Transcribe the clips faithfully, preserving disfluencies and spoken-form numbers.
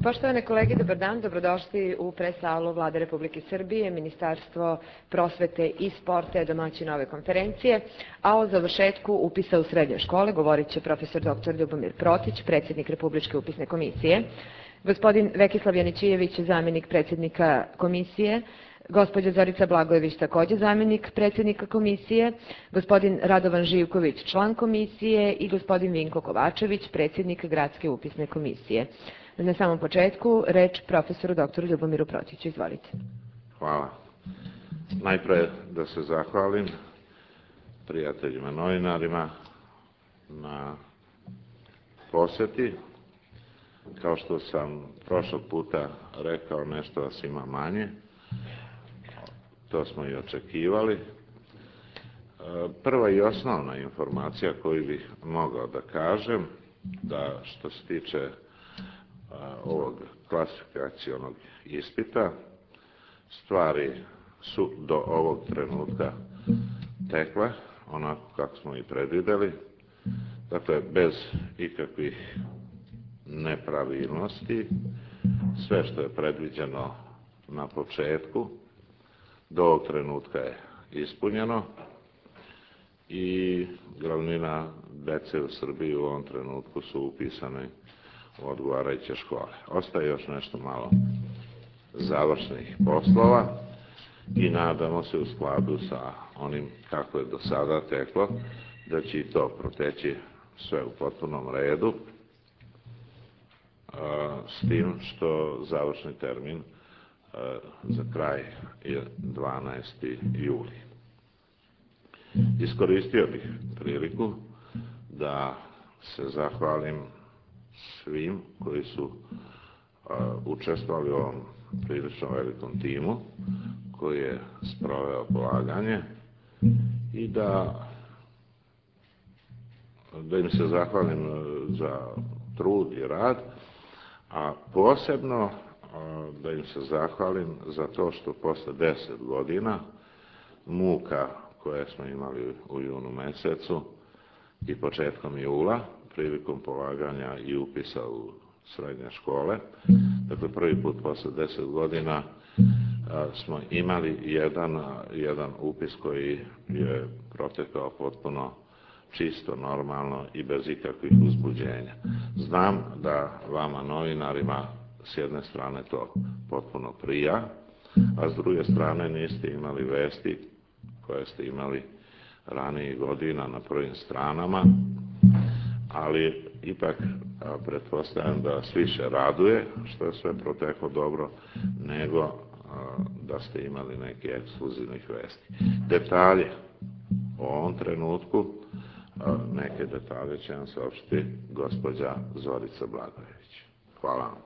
Poštovane kolege, dobar dan, dobrodošli u pres-salu Vlade Republike Srbije, Ministarstvo prosvete i sporta je domaćin ove konferencije, a o završetku upisa u srednje škole govorit će profesor doktor Ljubomir Protić, predsjednik Republičke upisne komisije, gospodin Vekislav Janićijević, zamjenik predsjednika komisije, gospođa Zorica Blagojević, takođe zamjenik predsjednika komisije, gospodin Radovan Živković, član komisije i gospodin Vinko Kovačević, predsjednik Gradske upisne komisije. Na samom početku, reč profesoru doktoru Ljubomiru Protiću. Izvolite. Hvala. Najpre da se zahvalim prijateljima novinarima na poseti. Kao što sam prošlog puta rekao, nešto vas ima manje. To smo i očekivali. Prva i osnovna informacija koju bih mogao da kažem, da što se tiče ovog klasifikacionog ispita, stvari su do ovog trenutka tekle onako kako smo i predvideli, dakle bez ikakvih nepravilnosti. Sve što je predviđeno na početku do ovog trenutka je ispunjeno i glavnina dece u Srbiji u ovom trenutku su upisane u odgovarajuće škole. Ostaje još nešto malo završnih poslova i nadamo se u skladu sa onim kako je do sada teklo, da će i to proteći sve u potpunom redu, s tim što završni termin za kraj je dvanaesti juli. Iskoristio bih priliku da se zahvalim svim koji su učestvovali u ovom prilično velikom timu koji je sproveo polaganje i da, da im se zahvalim za trud i rad, a posebno da im se zahvalim za to što posle deset godina muka koje smo imali u junu mesecu i početkom jula prilikom polaganja i upisa u srednje škole, dakle prvi put posle deset godina smo imali jedan, jedan upis koji je protekao potpuno čisto, normalno i bez ikakvih uzbuđenja. Znam da vama novinarima s jedne strane to potpuno prija, a s druge strane niste imali vesti koje ste imali ranijih godina na prvim stranama, ali ipak pretpostavljam da vas više raduje što je sve proteklo dobro, nego da ste imali neke ekskluzivnih vesti. Detalje u ovom trenutku, neke detalje će vam saopštiti gospođa Zorica Blagojević. Hvala vam.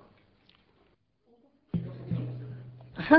Aha.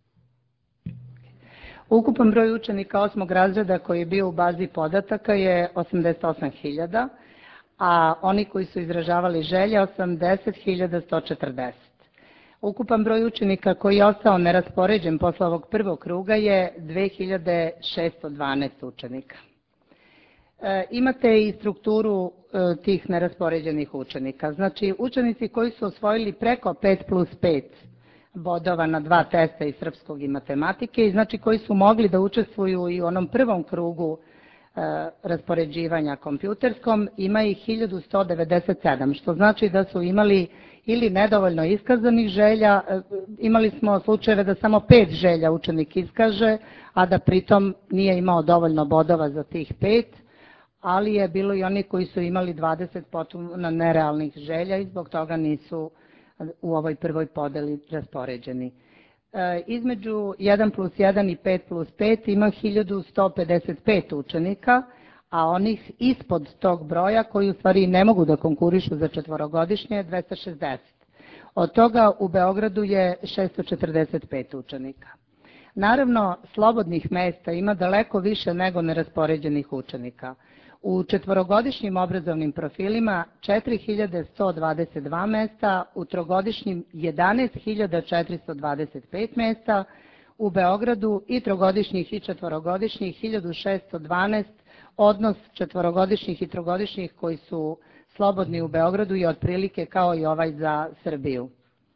Ukupan broj učenika osmog razreda koji je bio u bazi podataka je osamdeset osam hiljada, a oni koji su izražavali želje osamdeset hiljada sto četrdeset. Ukupan broj učenika koji je ostao neraspoređen posle ovog prvog kruga je dve hiljade šesto dvanaest učenika. E, imate i strukturu e, tih neraspoređenih učenika. Znači, učenici koji su osvojili preko pet plus pet bodova na dva testa iz srpskog i matematike, i znači koji su mogli da učestvuju i u onom prvom krugu e, raspoređivanja kompjuterskom, ima ih hiljadu sto devedeset sedam, što znači da su imali ili nedovoljno iskazanih želja, e, imali smo slučajeve da samo pet želja učenik iskaže, a da pritom nije imao dovoljno bodova za tih pet, ali je bilo i oni koji su imali dvadeset potpuno nerealnih želja i zbog toga nisu u ovoj prvoj podeli raspoređeni. E, između jedan plus jedan i pet plus pet ima hiljadu sto pedeset pet učenika, a onih ispod tog broja koji u stvari ne mogu da konkurišu za četvorogodišnje je dvesta šezdeset. Od toga u Beogradu je šesto četrdeset pet učenika. Naravno, slobodnih mesta ima daleko više nego neraspoređenih učenika. U četvorogodišnjim obrazovnim profilima četiri hiljade sto dvadeset dva mesta, u trogodišnjim jedanaest hiljada četiristo dvadeset pet mesta, u Beogradu i trogodišnjih i četvorogodišnjih hiljadu šesto dvanaest, odnos četvorogodišnjih i trogodišnjih koji su slobodni u Beogradu je otprilike kao i ovaj za Srbiju.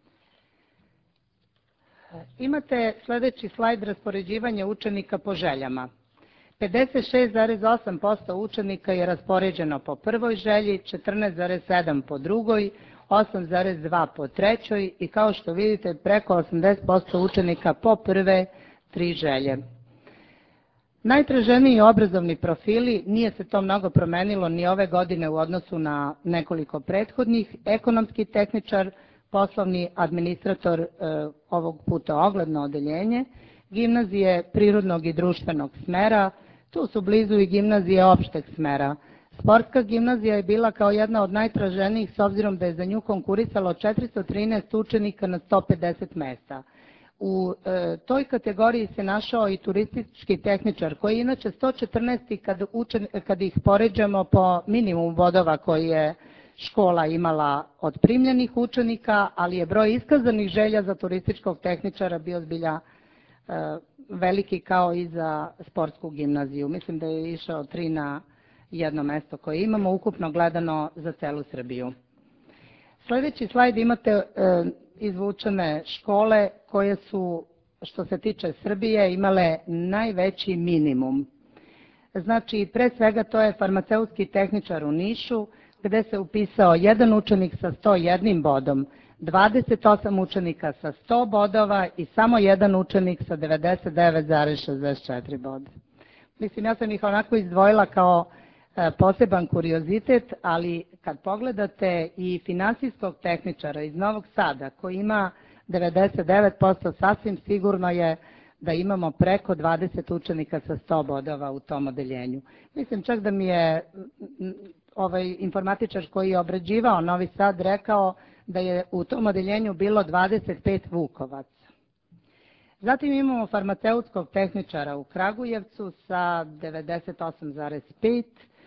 Imate sledeći slajd raspoređivanja učenika po željama. pedeset šest zarez osam posto učenika je raspoređeno po prvoj želji, četrnaest zarez sedam posto po drugoj, osam zarez dva posto po trećoj i kao što vidite preko osamdeset posto učenika po prve tri želje. Najtraženiji obrazovni profili, nije se to mnogo promenilo ni ove godine u odnosu na nekoliko prethodnih, ekonomski tehničar, poslovni administrator, e, ovog puta ogledno odeljenje, gimnazije prirodnog i društvenog smera, tu su blizu i gimnazije opšteg smera. Sportska gimnazija je bila kao jedna od najtraženijih s obzirom da je za nju konkurisalo četiristo trinaest učenika na sto pedeset mesta. U e, toj kategoriji se našao i turistički tehničar, koji je inače sto četrnaest kad, učen, kad ih poređamo po minimum bodova koji je škola imala od primljenih učenika, ali je broj iskazanih želja za turističkog tehničara bio zbilja e, veliki kao i za sportsku gimnaziju. Mislim da je išao tri na jedno mesto koje imamo, ukupno gledano za celu Srbiju. Sledeći slajd imate e, izvučene škole koje su, što se tiče Srbije, imale najveći minimum. Znači, pre svega to je farmaceutski tehničar u Nišu, gde se upisao jedan učenik sa sto jednim bodom, dvadeset osam učenika sa sto bodova i samo jedan učenik sa devedeset devet zarez šezdeset četiri boda. Mislim, ja sam ih onako izdvojila kao e, poseban kuriozitet, ali kad pogledate i finansijskog tehničara iz Novog Sada, koji ima devedeset devet posto, sasvim sigurno je da imamo preko dvadeset učenika sa sto bodova u tom odeljenju. Mislim čak da mi je ovaj informatičar koji je obrađivao Novi Sad rekao da je u tom odeljenju bilo dvadeset pet Vukovaca. Zatim imamo farmaceutskog tehničara u Kragujevcu sa devedeset osam zarez pet,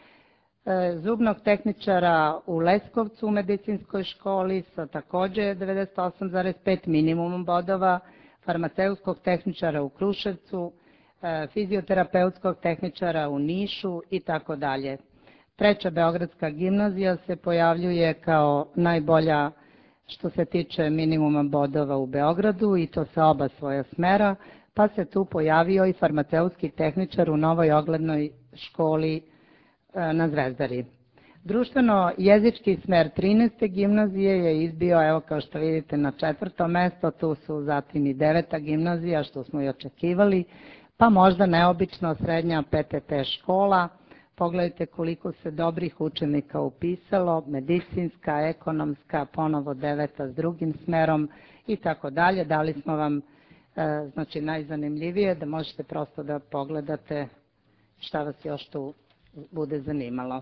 zubnog tehničara u Leskovcu u medicinskoj školi sa takođe devedeset osam zarez pet minimumom bodova, farmaceutskog tehničara u Kruševcu, fizioterapeutskog tehničara u Nišu i tako dalje. Treća Beogradska gimnazija se pojavljuje kao najbolja što se tiče minimuma bodova u Beogradu i to sa oba svoja smera, pa se tu pojavio i farmaceutski tehničar u Novoj oglednoj školi na Zvezdari. Društveno-jezički smer trinaeste gimnazije je izbio, evo kao što vidite, na četvrto mesto, tu su zatim i deveta gimnazija, što smo i očekivali, pa možda neobično srednja P T P škola. Pogledajte koliko se dobrih učenika upisalo, medicinska, ekonomska, ponovo deveta s drugim smerom i tako dalje. Dali smo vam e, znači najzanimljivije da možete prosto da pogledate šta vas još tu bude zanimalo.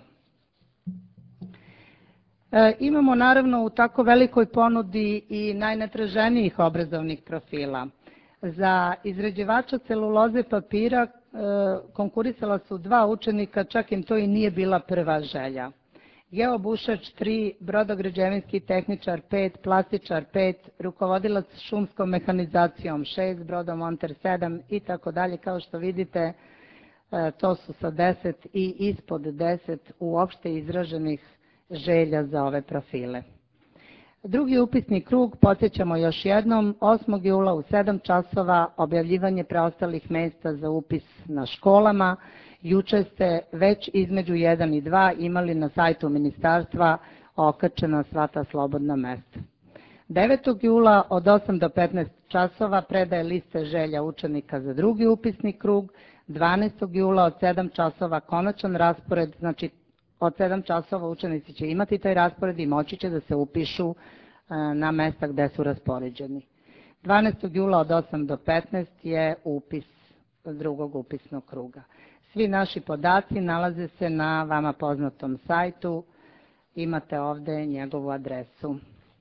E, imamo naravno u tako velikoj ponudi i najnetraženijih obrazovnih profila. Za izrađivača celuloze papira konkurisala su dva učenika, čak im to i nije bila prva želja. Geobušač tri, brodograđevinski tehničar pet, plastičar pet, rukovodilac šumskom mehanizacijom šest, brodomonter sedam i tako dalje. Kao što vidite, to su sa deset i ispod deset uopšte izraženih želja za ove profile. Drugi upisni krug, podsjećamo još jednom, osmog jula u sedam časova objavljivanje preostalih mesta za upis na školama. Juče ste već između jedan i dva imali na sajtu ministarstva okačena sva ta slobodna mesta. devetog jula od osam do petnaest časova predaje liste želja učenika za drugi upisni krug, dvanaestog jula od sedam časova konačan raspored, znači od sedam časova učenici će imati taj raspored i moći će da se upišu na mesta gde su raspoređeni. dvanaestog jula od osam do petnaest je upis drugog upisnog kruga. Svi naši podaci nalaze se na vama poznatom sajtu, imate ovde njegovu adresu.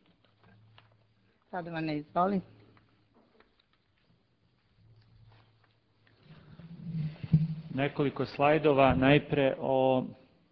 Sada vam ne izvoli. Nekoliko slajdova, najpre o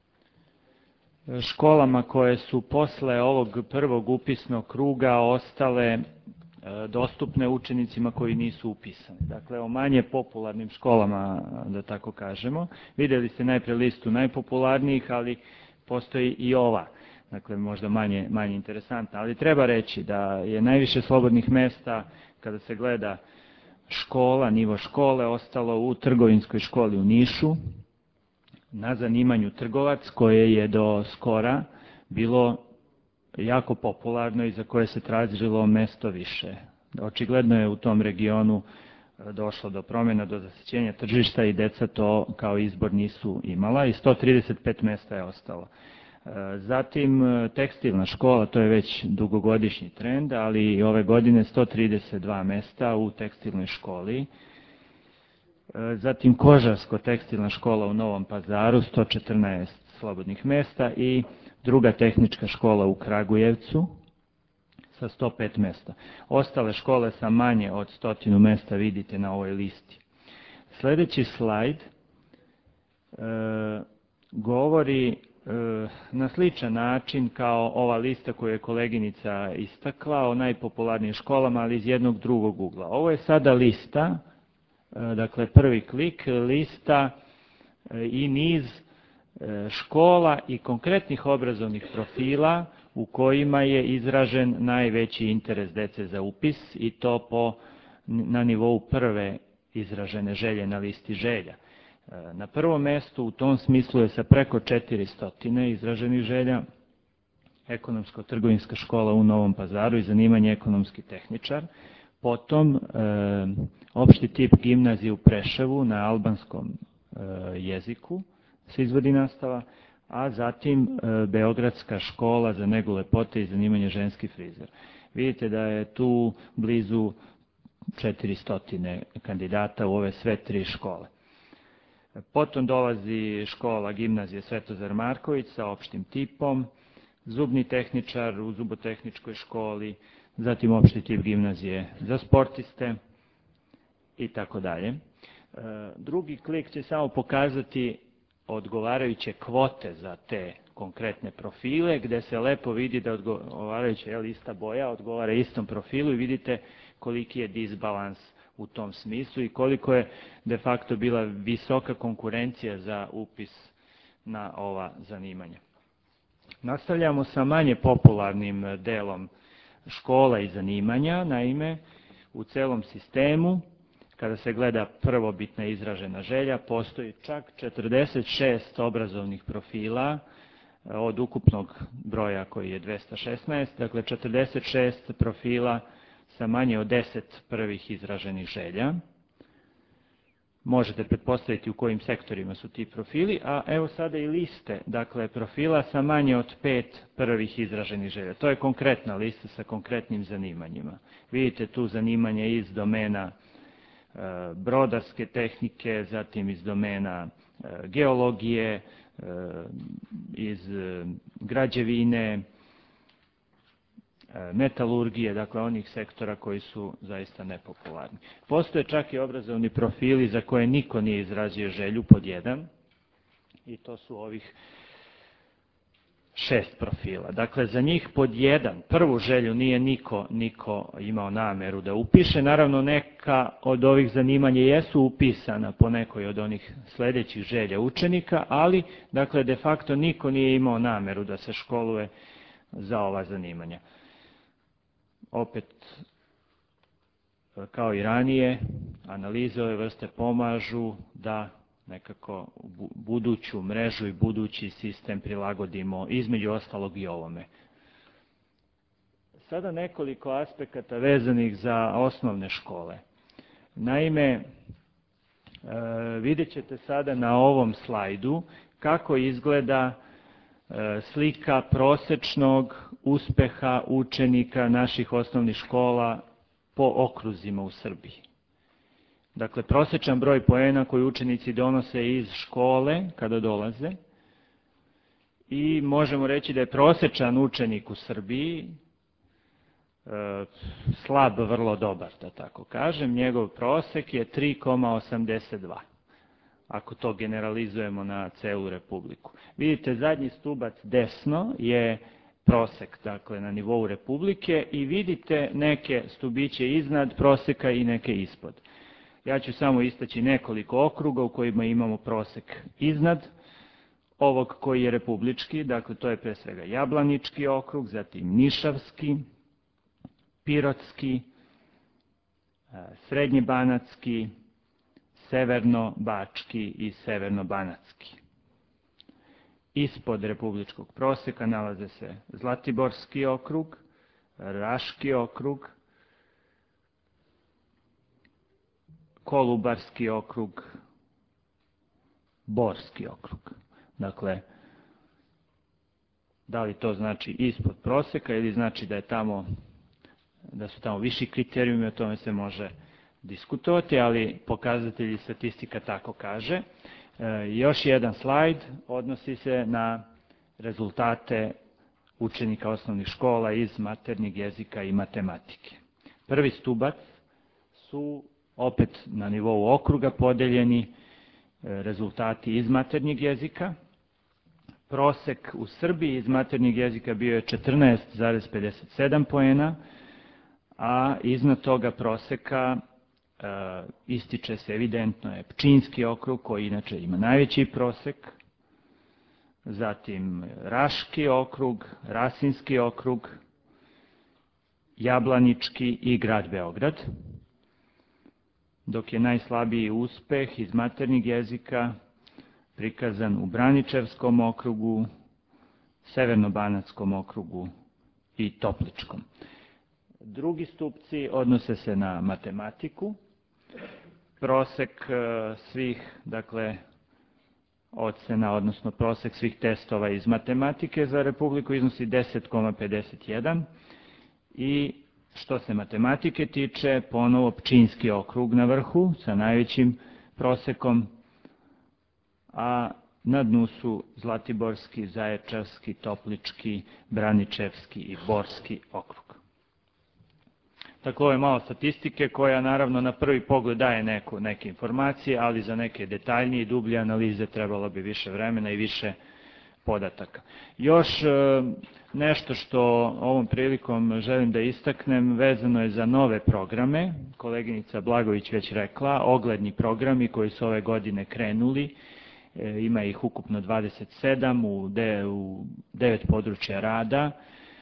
školama koje su posle ovog prvog upisnog kruga ostale dostupne učenicima koji nisu upisani. Dakle, o manje popularnim školama, da tako kažemo. Videli ste najpre listu najpopularnijih, ali postoji i ova. dakle možda manje, manje interesantna, ali treba reći da je najviše slobodnih mesta kada se gleda škola, nivo škole, ostalo u trgovinskoj školi u Nišu, na zanimanju trgovac koje je do skora bilo jako popularno i za koje se tražilo mesto više. Očigledno je u tom regionu došlo do promjena, do zasićenja tržišta i deca to kao izbor nisu imala i sto trideset pet mesta je ostalo. Zatim tekstilna škola, to je već dugogodišnji trend, ali i ove godine sto trideset dva mesta u tekstilnoj školi. Zatim kožarsko-tekstilna škola u Novom Pazaru, sto četrnaest slobodnih mesta i druga tehnička škola u Kragujevcu sa sto pet mesta. Ostale škole sa manje od stotinu mesta vidite na ovoj listi. Sljedeći slajd e, govori e, na sličan način kao ova lista koju je koleginica istakla o najpopularnijim školama, ali iz jednog drugog ugla. Ovo je sada lista, e, dakle prvi klik, lista e, i niz e, škola i konkretnih obrazovnih profila u kojima je izražen najveći interes dece za upis i to po, na nivou prve izražene želje na listi želja. Na prvom mjestu u tom smislu je sa preko četiristo izraženih želja ekonomsko-trgovinska škola u Novom Pazaru i zanimanje ekonomski tehničar. Potom e, opšti tip gimnazije u Preševu na albanskom e, jeziku se izvodi nastava, a zatim e, Beogradska škola za negu lepote i zanimanje ženski frizer. Vidite da je tu blizu četiristo kandidata u ove sve tri škole. Potom dolazi škola gimnazije Svetozar Marković sa opštim tipom, zubni tehničar u zubotehničkoj školi, zatim opšti tip gimnazije za sportiste i tako dalje. Drugi klik će samo pokazati odgovarajuće kvote za te konkretne profile, gdje se lepo vidi da odgovarajuća lista boja odgovara istom profilu i vidite koliki je disbalans u tom smislu i koliko je de facto bila visoka konkurencija za upis na ova zanimanja. Nastavljamo sa manje popularnim delom škola i zanimanja, naime u celom sistemu, kada se gleda prvobitna izražena želja, postoji čak četrdeset šest obrazovnih profila od ukupnog broja koji je dvesta šesnaest, dakle četrdeset šest profila sa manje od deset prvih izraženih želja. Možete pretpostaviti u kojim sektorima su ti profili, a evo sada i liste, dakle profila sa manje od pet prvih izraženih želja. To je konkretna lista sa konkretnim zanimanjima. Vidite tu zanimanje iz domena e, brodarske tehnike, zatim iz domena e, geologije, e, iz e, građevine, metalurgije, dakle onih sektora koji su zaista nepopularni. Postoje čak i obrazovni profili za koje niko nije izrazio želju pod jedan i to su ovih šest profila. Dakle, za njih pod jedan, prvu želju nije niko, niko imao nameru da upiše. Naravno, neka od ovih zanimanja jesu upisana po nekoj od onih sljedećih želja učenika, ali, dakle, de facto niko nije imao nameru da se školuje za ova zanimanja. Opet, kao i ranije, analize ove vrste pomažu da nekako buduću mrežu i budući sistem prilagodimo između ostalog i ovome. Sada nekoliko aspekata vezanih za osnovne škole. Naime, vidjet ćete sada na ovom slajdu kako izgleda slika prosečnog uspeha učenika naših osnovnih škola po okruzima u Srbiji. Dakle, prosečan broj poena koji učenici donose iz škole kada dolaze i možemo reći da je prosečan učenik u Srbiji e, slab, vrlo dobar, da tako kažem. Njegov prosek je tri zarez osamdeset dva. Ako to generalizujemo na celu Republiku. Vidite, zadnji stubac desno je prosek, dakle, na nivou Republike i vidite neke stubiće iznad proseka i neke ispod. Ja ću samo istaći nekoliko okruga u kojima imamo prosek iznad ovog koji je republički, dakle to je pre svega Jablanički okrug, zatim Nišavski, Pirotski, Srednjebanatski, Severno-Bački i Severno-Banatski. Ispod republičkog proseka nalaze se Zlatiborski okrug, Raški okrug, Kolubarski okrug, Borski okrug. Dakle, da li to znači ispod proseka ili znači da je tamo, da su tamo viši kriterijumi, o tome se može diskutovati, ali pokazatelji statistika tako kaže. E, još jedan slajd odnosi se na rezultate učenika osnovnih škola iz maternjeg jezika i matematike. Prvi stubac su opet na nivou okruga podeljeni rezultati iz maternjeg jezika. Prosek u Srbiji iz maternjeg jezika bio je četrnaest zarez pedeset sedam poena, a iznad toga proseka e, ističe se evidentno je Pčinjski okrug koji inače ima najveći prosek, zatim Raški okrug, Rasinski okrug, Jablanički i grad Beograd, dok je najslabiji uspeh iz maternjeg jezika prikazan u Braničevskom okrugu, Severno-Banatskom okrugu i Topličkom. Drugi stupci odnose se na matematiku. Prosek svih, dakle, ocena, odnosno prosek svih testova iz matematike za Republiku iznosi deset zarez pedeset jedan i što se matematike tiče, ponovo Pčinjski okrug na vrhu sa najvećim prosekom, a na dnu su Zlatiborski, Zaječarski, Toplički, Braničevski i Borski okrug. Tako ovo je malo statistike koja naravno na prvi pogled daje neku, neke informacije, ali za neke detaljnije i dublje analize trebalo bi više vremena i više podataka. Još nešto što ovom prilikom želim da istaknem vezano je za nove programe. Koleginica Blagović već rekla, ogledni programi koji su ove godine krenuli, ima ih ukupno dvadeset sedam u devet područja rada,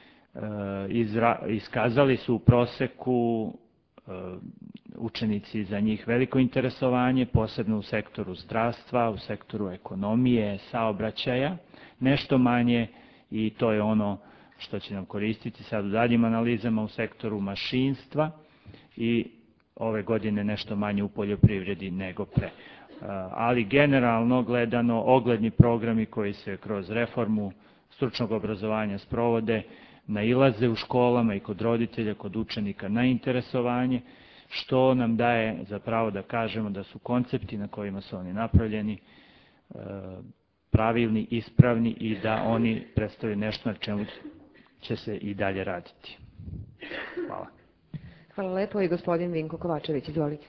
iskazali su u proseku učenici za njih veliko interesovanje, posebno u sektoru zdravstva, u sektoru ekonomije, saobraćaja, nešto manje, i to je ono što će nam koristiti sad u daljim analizama, u sektoru mašinstva i ove godine nešto manje u poljoprivredi nego pre. Ali generalno gledano, ogledni programi koji se kroz reformu stručnog obrazovanja sprovode, nailaze u školama i kod roditelja, kod učenika na interesovanje, što nam daje za pravo da kažemo da su koncepti na kojima su oni napravljeni pravilni, ispravni i da oni predstavljaju nešto na čemu će se i dalje raditi. Hvala. Hvala lepo i gospodin Vinko Kovačević, izvolite.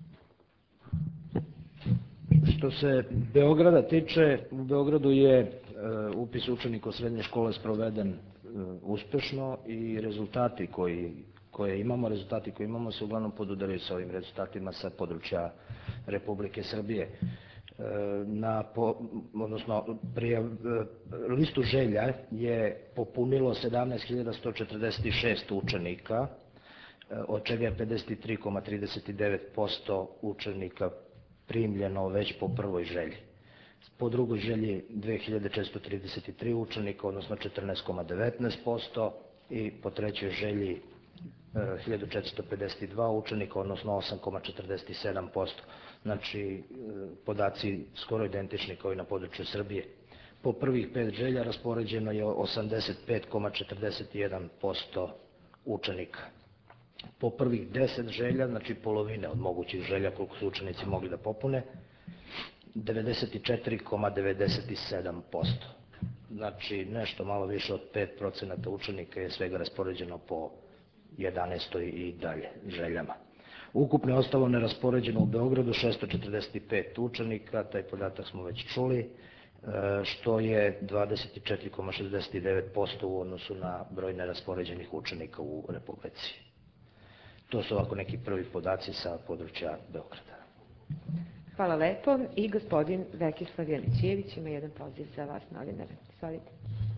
Što se Beograda tiče, u Beogradu je upis učenika u srednje škole sproveden uspešno i rezultati koji, koje imamo, rezultati koje imamo se uglavnom podudaraju sa ovim rezultatima sa područja Republike Srbije. Na, po, odnosno, prijav, listu želja je popunilo sedamnaest hiljada sto četrdeset šest učenika, od čega je pedeset tri zarez trideset devet posto učenika primljeno već po prvoj želji. Po drugoj želji dve hiljade četiristo trideset tri učenika, odnosno četrnaest zarez devetnaest posto i po trećoj želji hiljadu četiristo pedeset dva učenika, odnosno osam zarez četrdeset sedam posto. Znači, podaci skoro identični kao i na području Srbije. Po prvih pet želja raspoređeno je osamdeset pet zarez četrdeset jedan posto učenika. Po prvih deset želja, znači polovine od mogućih želja koliko su učenici mogli da popune, devedeset četiri zarez devedeset sedam posto. Znači, nešto malo više od pet procenata učenika je svega raspoređeno po jedanaestoj i dalje željama. Ukupno je ostalo neraspoređeno u Beogradu šesto četrdeset pet učenika, taj podatak smo već čuli, što je dvadeset četiri zarez šezdeset devet posto u odnosu na broj neraspoređenih učenika u Republici. To su ovako neki prvi podaci sa područja Beograda. Hvala lepo. I gospodin Vekislav Janićijević ima jedan poziv za vas, novinare. Izvolite.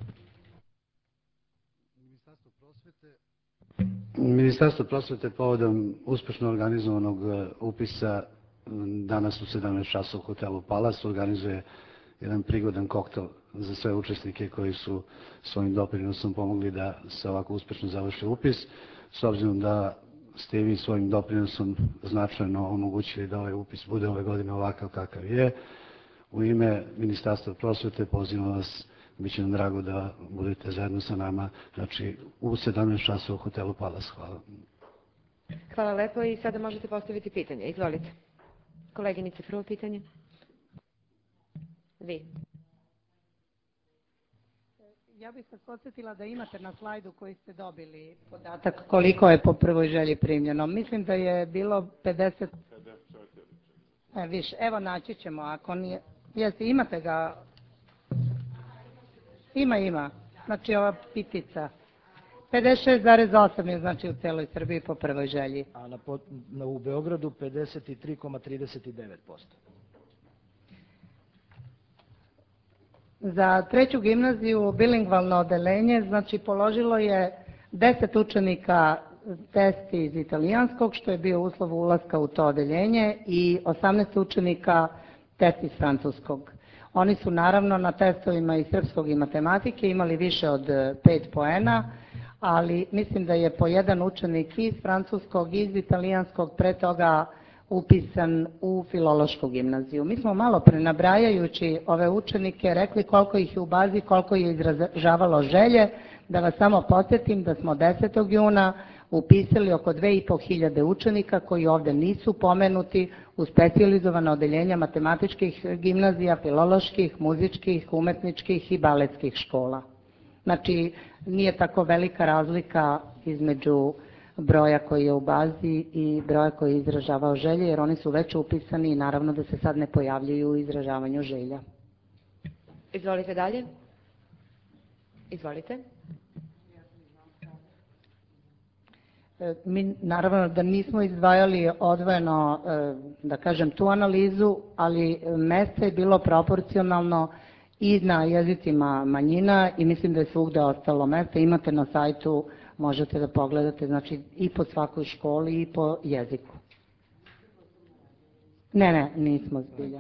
Ministarstvo prosvete povodom uspešno organizovanog upisa danas u sedamnaest časova u hotelu Palas organizuje jedan prigodan koktel za sve učesnike koji su svojim doprinosom pomogli da se ovako uspešno završi upis. S obzirom da ste i vi svojim doprinosom značajno omogućili da ovaj upis bude ove godine ovakav kakav je, u ime Ministarstva prosvete pozivam vas, bit će nam drago da budete zajedno sa nama, znači u sedamnaest časova u hotelu Palas. Hvala. Hvala lepo i sada možete postaviti pitanje. Izvolite. Koleginice, prvo pitanje. Vi. Ja bih se podsjetila da imate na slajdu koji ste dobili podatak koliko je po prvoj želji primljeno. Mislim da je bilo pedeset... E, više. Evo naći ćemo, ako nije... Jeste, imate ga... Ima, ima. Znači ova pitica. pedeset šest zarez osam je znači u celoj Srbiji po prvoj želji. A na, na, u Beogradu pedeset tri zarez trideset devet posto. Za treću gimnaziju bilingvalno odeljenje, znači položilo je deset učenika test iz italijanskog, što je bio uslov ulaska u to odeljenje, i osamnaest učenika test iz francuskog. Oni su naravno na testovima iz srpskog i matematike imali više od pet poena, ali mislim da je po jedan učenik iz francuskog i iz italijanskog pre toga upisan u filološku gimnaziju. Mi smo malo prenabrajajući ove učenike rekli koliko ih je u bazi, koliko je izražavalo želje. Da vas samo podsjetim da smo desetog juna upisali oko dve i po hiljade učenika koji ovde nisu pomenuti u specijalizovana odeljenja matematičkih gimnazija, filoloških, muzičkih, umetničkih i baletskih škola. Znači, nije tako velika razlika između broja koji je u bazi i broja koji je izražavao želje, jer oni su već upisani i naravno da se sad ne pojavljuju u izražavanju želja. Izvolite dalje. Izvolite. Mi naravno da nismo izdvajali odvojeno, da kažem, tu analizu, ali mesta je bilo proporcionalno i na jezicima manjina i mislim da je svugde ostalo mesta. Imate na sajtu, možete da pogledate, znači i po svakoj školi i po jeziku. Ne, ne, nismo zbilja.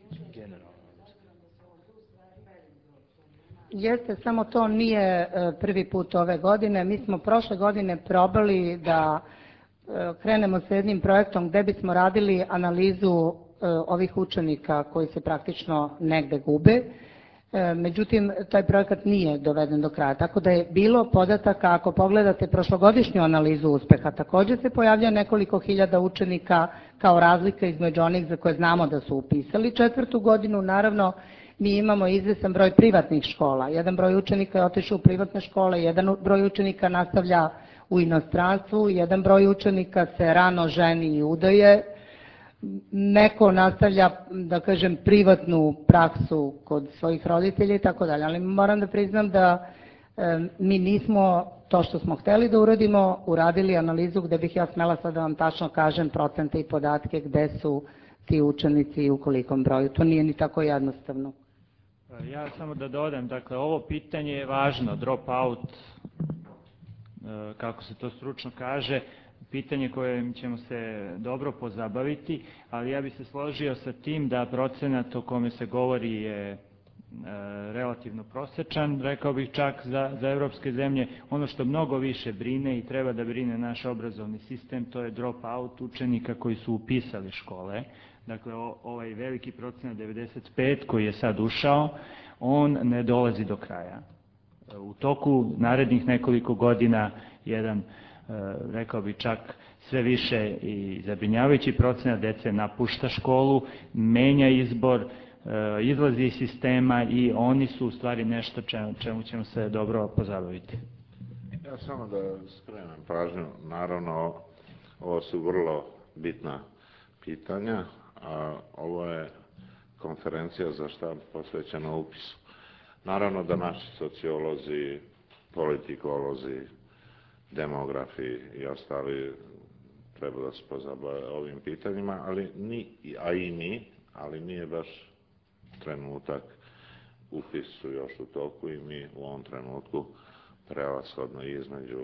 Jeste, samo to nije prvi put ove godine. Mi smo prošle godine probali da krenemo sa jednim projektom gde bismo radili analizu ovih učenika koji se praktično negde gube. Međutim, taj projekat nije doveden do kraja. Tako da je bilo podataka, ako pogledate prošlogodišnju analizu uspeha, takođe se pojavlja nekoliko hiljada učenika kao razlika između onih za koje znamo da su upisali četvrtu godinu. Naravno, mi imamo izvesan broj privatnih škola. Jedan broj učenika je otišao u privatne škole, jedan broj učenika nastavlja u inostranstvu, jedan broj učenika se rano ženi i udaje, neko nastavlja, da kažem, privatnu praksu kod svojih roditelja i tako dalje. Ali moram da priznam da e, mi nismo to što smo hteli da uradimo, uradili analizu gde bih ja smela sad da vam tačno kažem procente i podatke gde su ti učenici i u kolikom broju. To nije ni tako jednostavno. Ja samo da dodam, dakle, ovo pitanje je važno, drop out, kako se to stručno kaže, pitanje kojim ćemo se dobro pozabaviti, ali ja bih se složio sa tim da procenat o kome se govori je relativno prosečan, rekao bih čak za, za evropske zemlje. Ono što mnogo više brine i treba da brine naš obrazovni sistem, to je drop out učenika koji su upisali škole. Dakle, ovaj veliki procenat devedeset pet koji je sad ušao, on ne dolazi do kraja. U toku narednih nekoliko godina jedan, rekao bih čak sve više i zabrinjavajući procenat dece napušta školu, menja izbor, izlazi iz sistema i oni su u stvari nešto čemu, čemu ćemo se dobro pozabaviti. Ja samo da skrenem pažnju, naravno ovo su vrlo bitna pitanja, a ovo je konferencija za štamp posvećena upisu. Naravno da naši sociolozi, politikolozi, demografi i ostali treba da se pozabave ovim pitanjima, ali ni, a i mi, ali nije baš trenutak, upis su još u toku i mi u ovom trenutku prevashodno između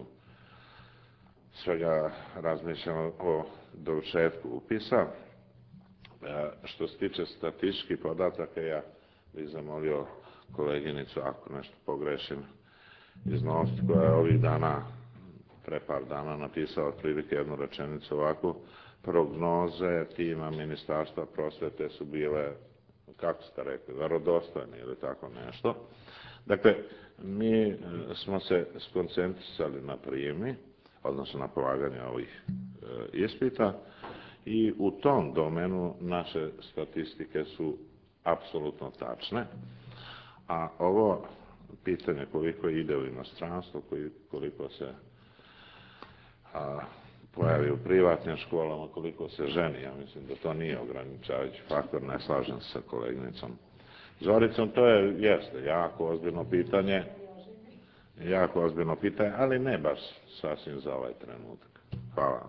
svega razmišljamo o dovršetku upisa. Što se tiče statističkih podataka, ja bih zamolio koleginicu, ako nešto pogrešim, iznositi, koja je ovih dana, pre par dana, napisala otprilike jednu rečenicu ovako: prognoze tima Ministarstva prosvete su bile, kako ste rekli, verodostojne ili tako nešto. Dakle, mi smo se skoncentrisali na prijemi, odnosno na polaganje ovih ispita, i u tom domenu naše statistike su apsolutno tačne, a ovo pitanje koliko ide u inostranstvo, koliko se a, pojavi u privatnim školama, koliko se ženi, ja mislim da to nije ograničavajući faktor, ne slažem se sa koleginicom Zoricom, to je, jeste, jako ozbiljno pitanje, jako ozbiljno pitanje, ali ne baš sasvim za ovaj trenutak. Hvala.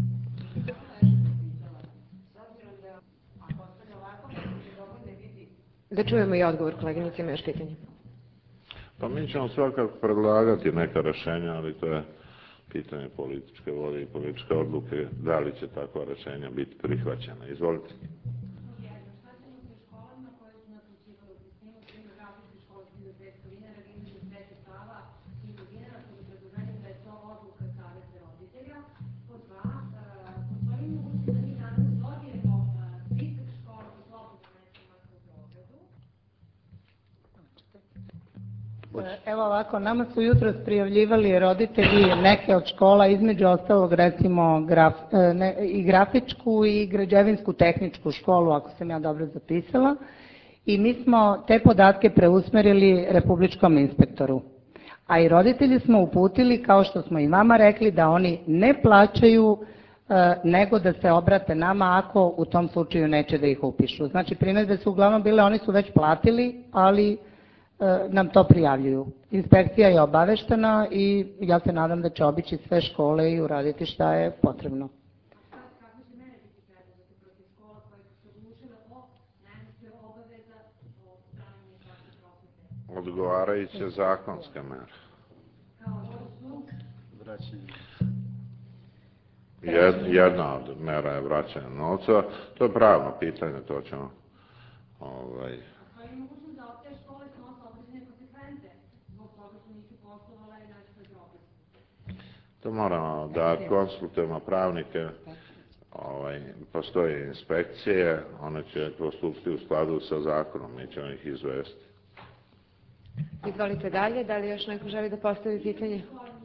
Da čujemo i odgovor, koleginice, ima još pitanje. Pa mi ćemo svakako predlagati neka rešenja, ali to je pitanje političke volje i političke odluke, da li će takva rešenja biti prihvaćena. Izvolite. Evo ovako, nama su jutros prijavljivali roditelji neke od škola, između ostalog recimo graf, ne, i grafičku i građevinsku tehničku školu, ako sam ja dobro zapisala, i mi smo te podatke preusmerili Republičkom inspektoru. A i roditelji smo uputili, kao što smo i vama rekli, da oni ne plaćaju, nego da se obrate nama ako u tom slučaju neće da ih upišu. Znači, primedbe su uglavnom bile, oni su već platili, ali nam to prijavljuju. Inspekcija je obaveštena i ja se nadam da će obići sve škole i uraditi šta je potrebno. Odgovarajuće zakonske mere. Jedna od mera je vraćanje novca. To je pravno pitanje, to ćemo ovaj, to moramo da konsultujemo pravnike, ovaj, postoje inspekcije, one će postupiti u skladu sa zakonom, mi ćemo ih izvesti. Izvolite dalje, da li još neko želi da postavi pitanje?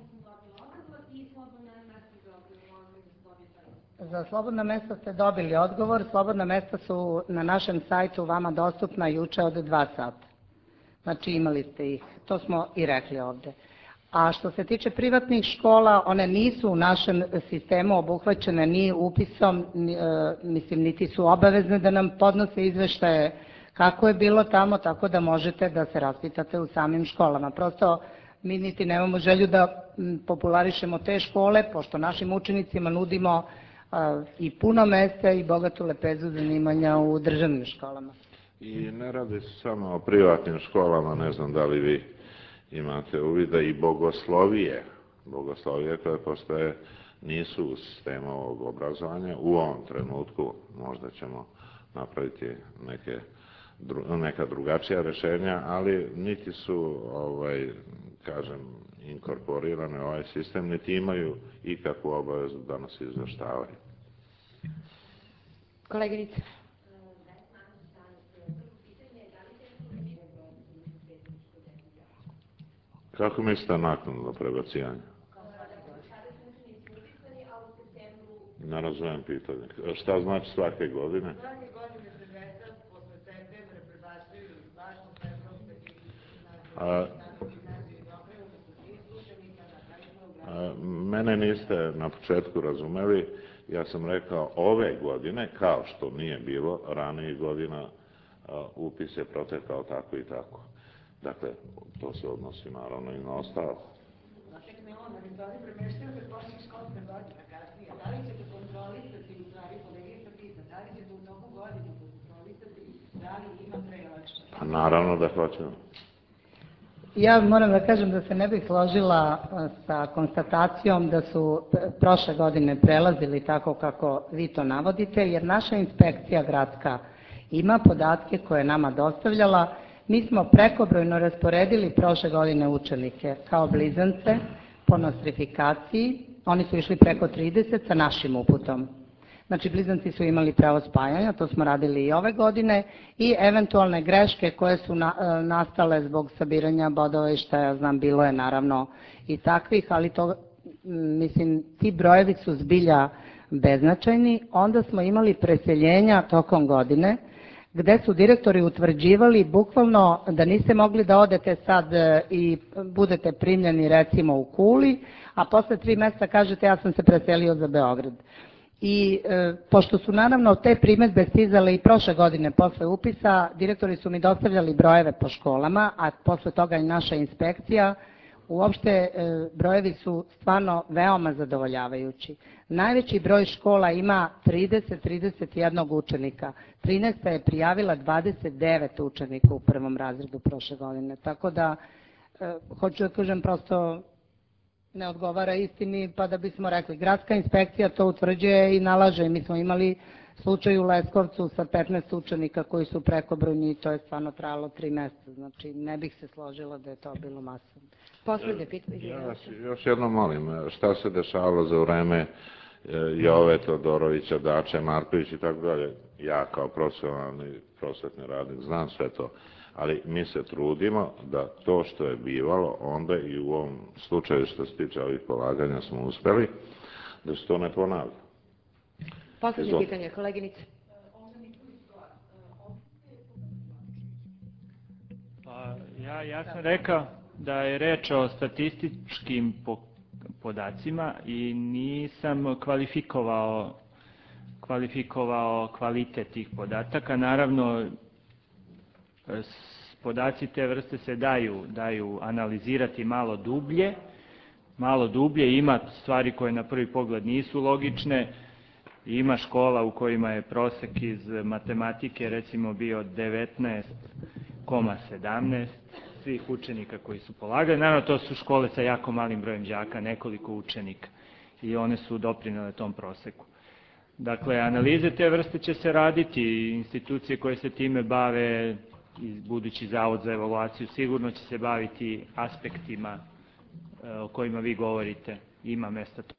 Za slobodna mesta ste dobili odgovor, slobodna mesta su na našem sajtu vama dostupna juče od dva sata. Znači imali ste ih, to smo i rekli ovde. A što se tiče privatnih škola, one nisu u našem sistemu obuhvaćene ni upisom, ni, e, mislim, niti su obavezne da nam podnose izveštaje kako je bilo tamo, tako da možete da se raspitate u samim školama. Prosto mi niti nemamo želju da popularišemo te škole, pošto našim učenicima nudimo a, i puno mesta i bogatu lepezu zanimanja u državnim školama. I ne radi se samo o privatnim školama, ne znam da li vi imate uvida, i bogoslovije, bogoslovije koje postoje, nisu u sistemu ovog obrazovanja. U ovom trenutku možda ćemo napraviti neke, neka drugačija rešenja, ali niti su, ovaj, kažem, inkorporirane u ovaj sistem, niti imaju ikakvu obavezu da nas izveštavaju. Koleginice. Kako mislite naknadno prebacivanje? Ne razumijem pitanje. Šta znači svake godine? Svake godine se deca posle septembra prebacuju važno preproste. Mene niste na početku razumeli. Ja sam rekao ove godine, kao što nije bilo ranijih godina, upis je protekao tako i tako. Dakle, to se odnosi naravno i na ostalo. Znači, ne onda, vi stvari premeštaju se počne školske godine kasnije. Da li ćete kontrolisati, u stvari kolegica pita, da li ćete u toku godinu kontrolisati A naravno da hoćemo. Ja moram da kažem da se ne bih složila sa konstatacijom da su prošle godine prelazili tako kako vi to navodite, jer naša inspekcija gradska ima podatke koje je nama dostavljala. Mi smo prekobrojno rasporedili prošle godine učenike kao blizance po nostrifikaciji. Oni su išli preko trideset sa našim uputom. Znači, blizanci su imali pravo spajanja, to smo radili i ove godine, i eventualne greške koje su na, nastale zbog sabiranja bodova i šta ja znam, bilo je naravno i takvih, ali to, mislim, ti brojevi su zbilja beznačajni. Onda smo imali preseljenja tokom godine, gde su direktori utvrđivali bukvalno da niste mogli da odete sad i budete primljeni recimo u Kuli, a posle tri meseca kažete ja sam se preselio za Beograd. I e, pošto su naravno te primedbe stizale i prošle godine posle upisa, direktori su mi dostavljali brojeve po školama, a posle toga i naša inspekcija. Uopšte e, brojevi su stvarno veoma zadovoljavajući. Najveći broj škola ima trideset do trideset jedan učenika. trinaesta je prijavila dvadeset devet učenika u prvom razredu prošle godine. Tako da, e, hoću da kažem, prosto ne odgovara istini, pa da bismo rekli. Gradska inspekcija to utvrđuje i nalaže. Mi smo imali slučaj u Leskovcu sa petnaest učenika koji su prekobrojni i to je stvarno trajalo tri meseca. Znači, ne bih se složila da je to bilo masovno. Poslednje pitanje. Ja još jedno molim, šta se dešavalo za vreme Jove Todorovića, Dače Marković i tako dalje. Ja kao profesionalni prosvetni radnik znam sve to, ali mi se trudimo da to što je bivalo, onda i u ovom slučaju što se tiče ovih polaganja smo uspeli, da se to ne ponavlja. Poslednje pitanje, koleginice. Pa, ja, ja sam rekao da je reč o statističkim podacima i nisam kvalifikovao, kvalifikovao kvalitet tih podataka. Naravno, podaci te vrste se daju, daju analizirati malo dublje, malo dublje, ima stvari koje na prvi pogled nisu logične, ima škola u kojima je prosek iz matematike recimo bio devetnaest zarez sedamnaest svih učenika koji su polagali. Naravno, to su škole sa jako malim brojem đaka, nekoliko učenika i one su doprinele tom proseku. Dakle, analize te vrste će se raditi, institucije koje se time bave, budući zavod za evaluaciju, sigurno će se baviti aspektima o kojima vi govorite, ima mesta to.